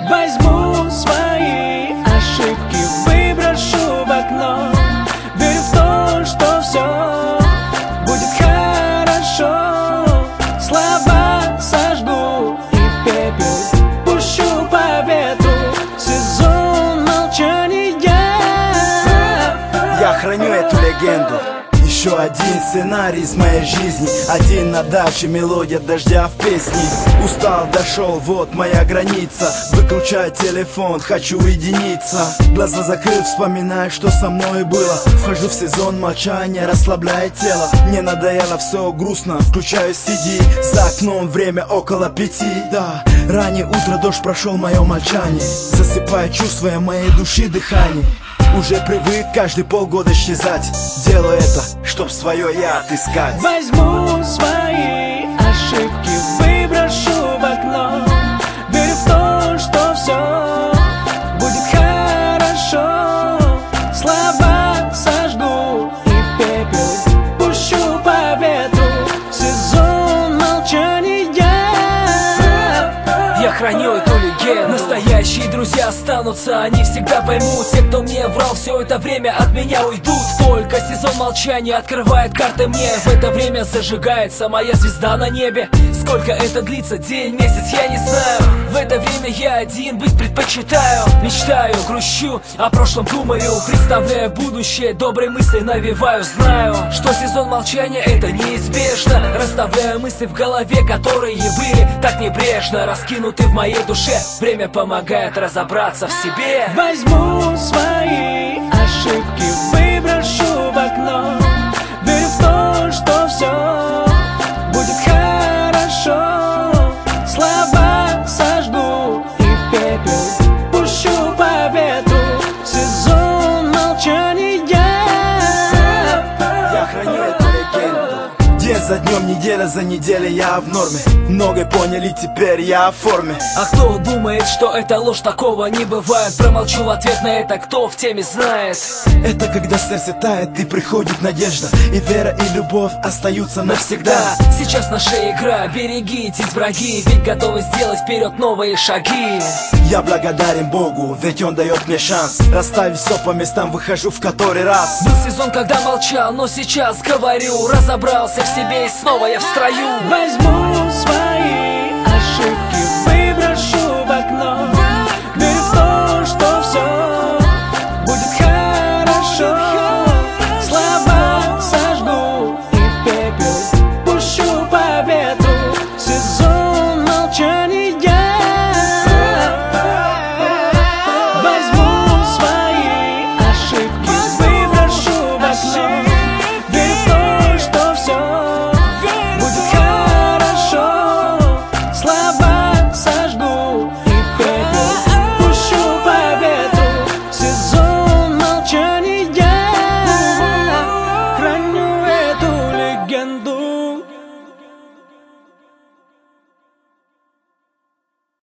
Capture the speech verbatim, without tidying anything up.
Возьму свои ошибки, выброшу в окно. Верю в то, что все будет хорошо. Слова сожгу и пепел пущу по ветру. Сезон молчания. Я храню эту легенду. Еще один сценарий из моей жизни. Один на даче, мелодия дождя в песне. Устал, дошел, вот моя граница. Выключаю телефон, хочу уединиться. Глаза закрыл, вспоминаю, что со мной было. Вхожу в сезон молчания, расслабляя тело. Мне надоело все грустно, включаю си ди. За окном время около пяти. Да, раннее утро, дождь прошел мое молчание. Засыпая, чувствуя моей души дыхание. Уже привык каждые полгода исчезать. Делаю это, чтоб свое я отыскать. Возьму свои ошибки, выброшу в окно. Верю в то, что все будет хорошо. Слова сожгу и пепел пущу по ветру. Сезон молчания. Я храню эту легенду. Настоящие друзья останутся, они всегда поймут. Те, кто мне врал все это время, от меня уйдут. Только сезон молчания открывает карты мне. В это время зажигается моя звезда на небе. Сколько это длится, день, месяц, я не знаю. В это время я один быть предпочитаю. Мечтаю, грущу, о прошлом думаю. Представляю будущее, добрые мысли навеваю. Знаю, что сезон молчания это неизбежно. Расставляю мысли в голове, которые были так небрежно раскинуты в моей душе. Время помогает разобраться в себе. Возьму свои ошибки, выброшу в окно. Верю в то, что все будет хорошо. Слова сожгу и пепел пущу по ветру. Сезон молчания. Я храню эту легенду. День за днем, неделя за неделей я в норме. Многое поняли, теперь я в форме. А кто думает, что это ложь, такого не бывает? Промолчу в ответ на это, кто в теме знает. Это когда сердце тает и приходит надежда. И вера, и любовь остаются навсегда. Сейчас наша игра, берегитесь, враги. Ведь готовы сделать вперед новые шаги. Я благодарен Богу, ведь Он дает мне шанс. Расставив все по местам, выхожу в который раз. Был сезон, когда молчал, но сейчас говорю. Разобрался в себе и снова я в строю. Возьму свои